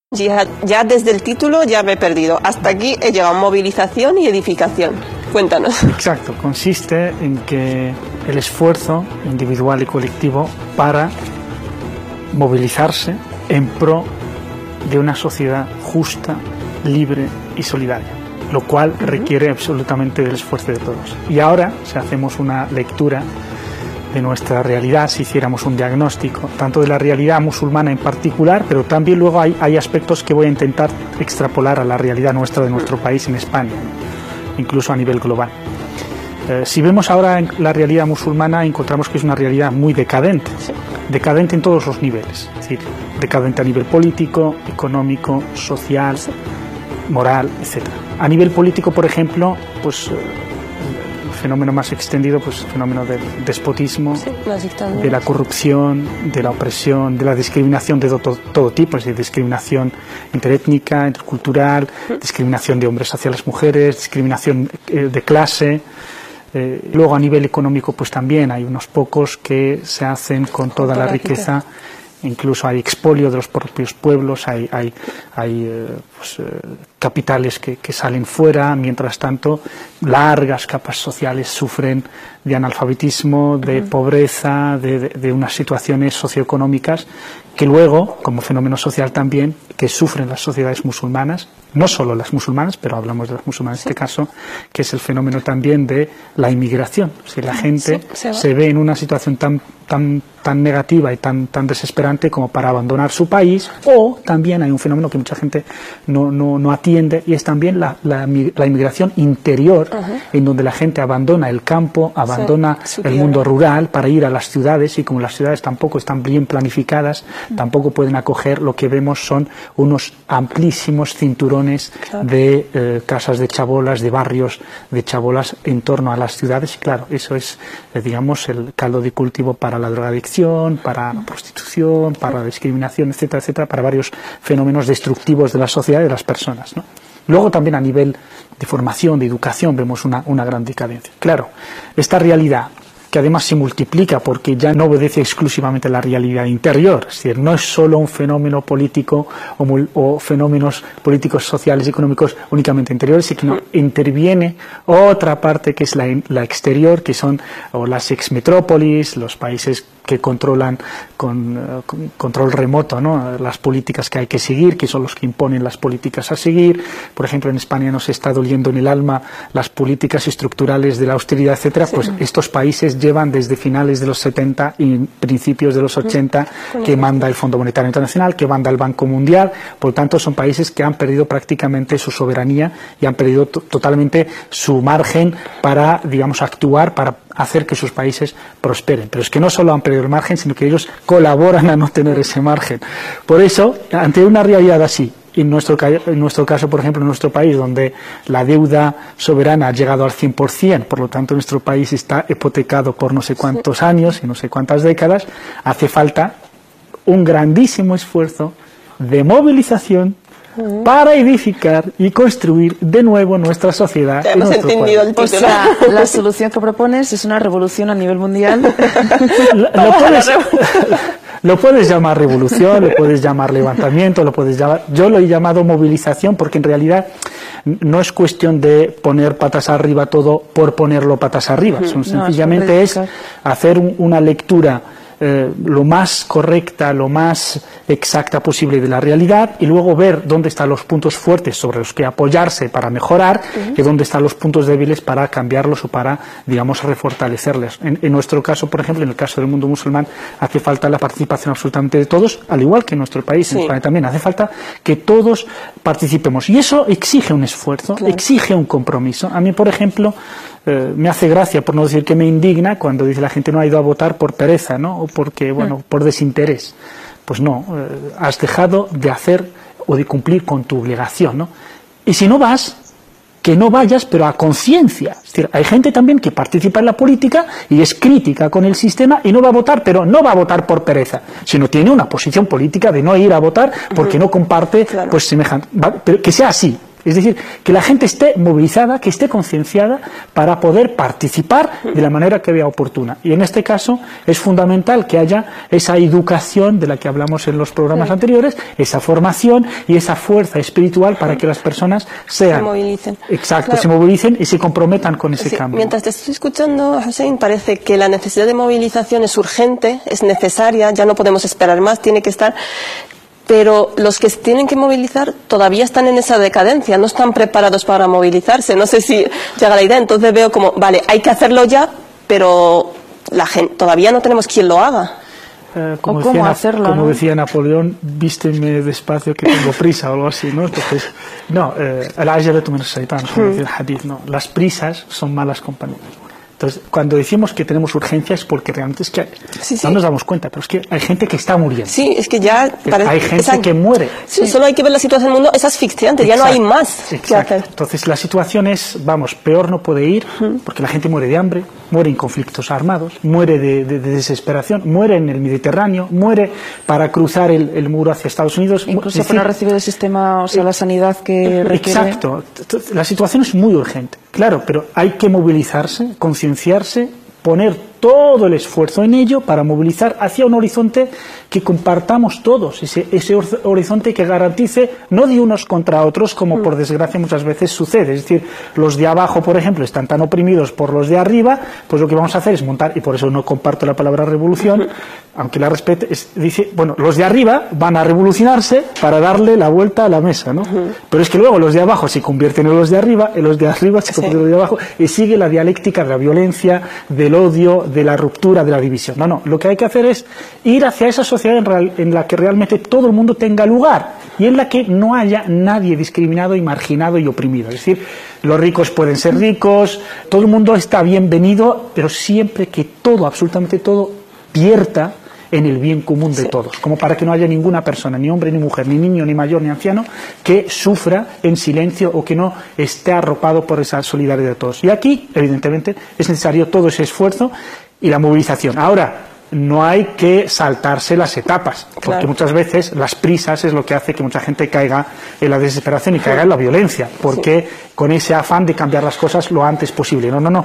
Ya desde el título ya me he perdido. Hasta aquí he llegado a movilización y edificación. Cuéntanos. Exacto, consiste en que el esfuerzo individual y colectivo para movilizarse en pro de una sociedad justa, libre y solidaria, lo cual requiere absolutamente del esfuerzo de todos. Y ahora, si hacemos una lectura de nuestra realidad, si hiciéramos un diagnóstico, tanto de la realidad musulmana en particular, pero también luego hay aspectos que voy a intentar extrapolar a la realidad nuestra de nuestro país en España, incluso a nivel global. Si vemos ahora en la realidad musulmana, encontramos que es una realidad muy decadente, decadente en todos los niveles, es decir, decadente a nivel político, económico, social, moral, etc. A nivel político, por ejemplo, pues el fenómeno más extendido, pues el fenómeno del despotismo, de la corrupción, de la opresión, de la discriminación de todo tipo, es decir, discriminación interétnica, intercultural, discriminación de hombres hacia las mujeres, discriminación de clase. Luego a nivel económico pues también hay unos pocos que se hacen con toda la riqueza, incluso hay expolio de los propios pueblos, hay capitales que salen fuera, mientras tanto largas capas sociales sufren de analfabetismo, de pobreza, de unas situaciones socioeconómicas que luego, como fenómeno social también, que sufren las sociedades musulmanas, no solo las musulmanas, pero hablamos de las musulmanas en este caso, que es el fenómeno también de la inmigración. Si la gente se ve en una situación tan negativa y tan desesperante como para abandonar su país, o también hay un fenómeno que mucha gente no atiende, y es también la inmigración interior, en donde la gente abandona el campo, abandona el mundo rural para ir a las ciudades, y como las ciudades tampoco están bien planificadas, tampoco pueden acoger, lo que vemos son unos amplísimos cinturones de casas de chabolas, de barrios de chabolas en torno a las ciudades, y claro, eso es, digamos, el caldo de cultivo para la drogadicción, para la prostitución, para la discriminación, etcétera, etcétera, para varios fenómenos destructivos de la sociedad y de las personas, ¿no? Luego también a nivel de formación, de educación, vemos una gran decadencia. Claro, esta realidad, que además se multiplica porque ya no obedece exclusivamente a la realidad interior, es decir, no es solo un fenómeno político o fenómenos políticos, sociales, económicos únicamente interiores, sino interviene otra parte que es la exterior, que son las exmetrópolis, los países que controlan con control remoto, ¿no?, las políticas que hay que seguir, que son los que imponen las políticas a seguir. Por ejemplo, en España nos está doliendo en el alma las políticas estructurales de la austeridad, etcétera. Pues estos países llevan desde finales de los 70 y principios de los 80 que manda el Fondo Monetario Internacional, que manda el Banco Mundial. Por lo tanto, son países que han perdido prácticamente su soberanía y han perdido totalmente su margen para, digamos, actuar, para hacer que sus países prosperen. Pero es que no solo han perdido el margen, sino que ellos colaboran a no tener ese margen. Por eso, ante una realidad así, en nuestro caso, por ejemplo, en nuestro país, donde la deuda soberana ha llegado al 100%, por lo tanto nuestro país está hipotecado por no sé cuántos años y no sé cuántas décadas, hace falta un grandísimo esfuerzo de movilización para edificar y construir de nuevo nuestra sociedad. Ya hemos entendido el título. O sea, la solución que propones es una revolución a nivel mundial. Lo puedes llamar revolución, lo puedes llamar levantamiento, yo lo he llamado movilización, porque en realidad no es cuestión de poner patas arriba todo por ponerlo patas arriba, sencillamente es hacer una lectura lo más correcta, lo más exacta posible de la realidad, y luego ver dónde están los puntos fuertes sobre los que apoyarse para mejorar y dónde están los puntos débiles para cambiarlos o para, digamos, refortalecerles. En nuestro caso, por ejemplo, en el caso del mundo musulmán, hace falta la participación absolutamente de todos, al igual que en nuestro país, en España también, hace falta que todos participemos, y eso exige un esfuerzo, exige un compromiso. A mí, por ejemplo, me hace gracia, por no decir que me indigna, cuando dice la gente no ha ido a votar por pereza, ¿no?, o porque, bueno, por desinterés. Pues no, has dejado de hacer o de cumplir con tu obligación, ¿no? Y si no vas, que no vayas, pero a conciencia. Es decir, hay gente también que participa en la política y es crítica con el sistema y no va a votar, pero no va a votar por pereza, sino tiene una posición política de no ir a votar porque no comparte, pues semejante. Pero que sea así. Es decir, que la gente esté movilizada, que esté concienciada para poder participar de la manera que vea oportuna. Y en este caso es fundamental que haya esa educación de la que hablamos en los programas anteriores, esa formación y esa fuerza espiritual para que las personas sean... Se movilicen. Exacto, Claro. se movilicen y se comprometan con ese cambio. Mientras te estoy escuchando, Hussein, parece que la necesidad de movilización es urgente, es necesaria, ya no podemos esperar más, tiene que estar... Pero los que se tienen que movilizar todavía están en esa decadencia, no están preparados para movilizarse. No sé si llega la idea, entonces veo como, vale, hay que hacerlo ya, pero la gente, todavía no tenemos quien lo haga. ¿Cómo hacerlo, como no? decía Napoleón, vísteme despacio que tengo prisa o algo así, ¿no? Entonces, no, el-ajalatu min ash-shaytan, como dice el hadith, no, las prisas son malas compañeras. Entonces, cuando decimos que tenemos urgencia es porque realmente es que Sí, sí. no nos damos cuenta, pero es que hay gente que está muriendo. Sí, es que ya parece... Hay gente que muere. Sí, solo hay que ver la situación del mundo, es asfixiante, ya no hay más que Exacto. hacer. Entonces la situación es, vamos, peor no puede ir, porque la gente muere de hambre, muere en conflictos armados, muere de desesperación, muere en el Mediterráneo, muere para cruzar el muro hacia Estados Unidos. Incluso Es para no decir, recibir el sistema, o sea, la sanidad que requiere. Exacto. La situación es muy urgente, claro, pero hay que movilizarse, concienciarse, poner todo el esfuerzo en ello para movilizar hacia un horizonte que compartamos todos, ese horizonte que garantice no de unos contra otros como por desgracia muchas veces sucede, es decir, los de abajo por ejemplo están tan oprimidos por los de arriba, pues lo que vamos a hacer es montar, y por eso no comparto la palabra revolución, aunque la respete, dice, bueno, los de arriba van a revolucionarse para darle la vuelta a la mesa, ¿no? Pero es que luego los de abajo se convierten en los de arriba, y los de arriba se convierten en los de abajo, y sigue la dialéctica de la violencia, del odio, de la ruptura, de la división. No, lo que hay que hacer es ir hacia esa sociedad en la que realmente todo el mundo tenga lugar y en la que no haya nadie discriminado y marginado y oprimido. Es decir, los ricos pueden ser ricos, todo el mundo está bienvenido, pero siempre que todo, absolutamente todo, vierta en el bien común de todos, como para que no haya ninguna persona, ni hombre, ni mujer, ni niño, ni mayor, ni anciano, que sufra en silencio o que no esté arropado por esa solidaridad de todos. Y aquí, evidentemente, es necesario todo ese esfuerzo y la movilización. Ahora, no hay que saltarse las etapas, porque Claro. muchas veces las prisas es lo que hace que mucha gente caiga en la desesperación y caiga en la violencia, porque con ese afán de cambiar las cosas lo antes posible. No.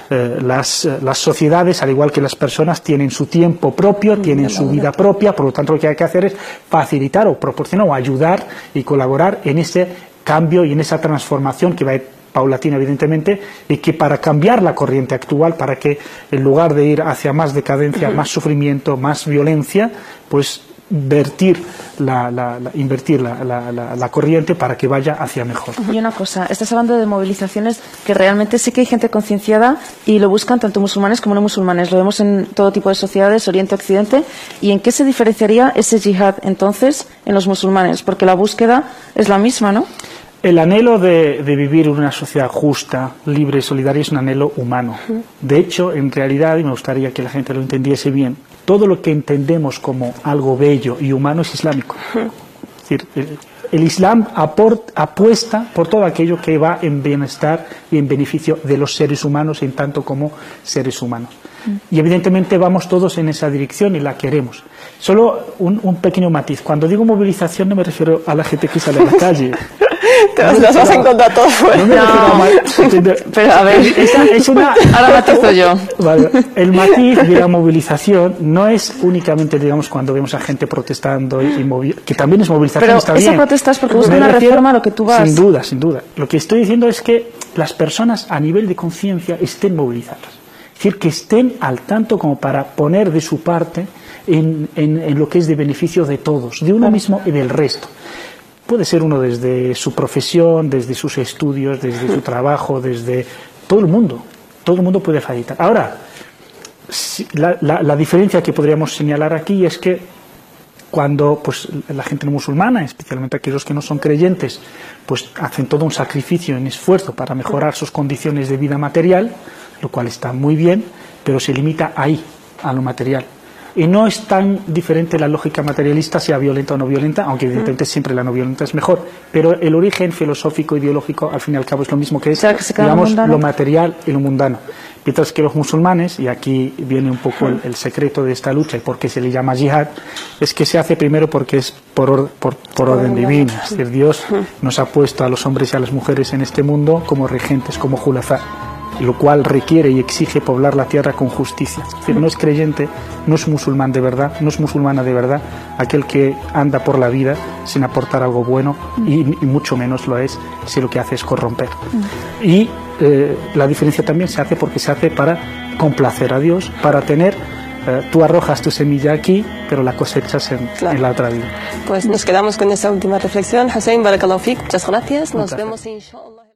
Las sociedades, al igual que las personas, tienen su tiempo propio, tienen su vida propia, por lo tanto lo que hay que hacer es facilitar o proporcionar o ayudar y colaborar en ese cambio y en esa transformación que va a ir paulatina, evidentemente, y que para cambiar la corriente actual, para que en lugar de ir hacia más decadencia, más sufrimiento, más violencia, pues invertir la corriente para que vaya hacia mejor. Y una cosa, estás hablando de movilizaciones que realmente sí que hay gente concienciada y lo buscan tanto musulmanes como no musulmanes. Lo vemos en todo tipo de sociedades, Oriente, Occidente. ¿Y en qué se diferenciaría ese yihad entonces en los musulmanes? Porque la búsqueda es la misma, ¿no? El anhelo de vivir en una sociedad justa, libre y solidaria es un anhelo humano. De hecho, en realidad, y me gustaría que la gente lo entendiese bien, todo lo que entendemos como algo bello y humano es islámico. Es decir, el Islam apuesta por todo aquello que va en bienestar y en beneficio de los seres humanos en tanto como seres humanos. Y evidentemente vamos todos en esa dirección y la queremos. Solo un pequeño matiz. Cuando digo movilización no me refiero a la gente que sale a la calle. Te las vas a encontrar todo fuera. No me refiero a Pero a ver, es una... ahora matizo yo. Vale. El matiz de la movilización no es únicamente, digamos, cuando vemos a gente protestando que también es movilización, Pero está esa bien. protesta es porque busca Me una refiero- reforma a lo que tú vas. Sin duda, sin duda. Lo que estoy diciendo es que las personas a nivel de conciencia estén movilizadas. Es decir, que estén al tanto como para poner de su parte en lo que es de beneficio de todos, de uno mismo y del resto. Puede ser uno desde su profesión, desde sus estudios, desde su trabajo, desde todo el mundo. Todo el mundo puede facilitar. Ahora, la diferencia que podríamos señalar aquí es que cuando pues la gente no musulmana, especialmente aquellos que no son creyentes, pues hacen todo un sacrificio, un esfuerzo para mejorar sus condiciones de vida material, lo cual está muy bien, pero se limita ahí, a lo material. Y no es tan diferente la lógica materialista, sea violenta o no violenta, aunque evidentemente siempre la no violenta es mejor, pero el origen filosófico, ideológico, al fin y al cabo es lo mismo, que es, digamos, lo material y lo mundano. Mientras que los musulmanes, y aquí viene un poco el secreto de esta lucha y por qué se le llama yihad, es que se hace primero porque es por orden divino. Es decir, Dios nos ha puesto a los hombres y a las mujeres en este mundo como regentes, como julafa, lo cual requiere y exige poblar la tierra con justicia. Es decir, no es creyente, no es musulmán de verdad, no es musulmana de verdad aquel que anda por la vida sin aportar algo bueno, y mucho menos lo es si lo que hace es corromper. Y la diferencia también se hace porque se hace para complacer a Dios, para tener, tú arrojas tu semilla aquí, pero la cosechas en la otra vida. Pues nos quedamos con esa última reflexión. Hussein, barakallahu fik, muchas gracias. Nos vemos inshallah.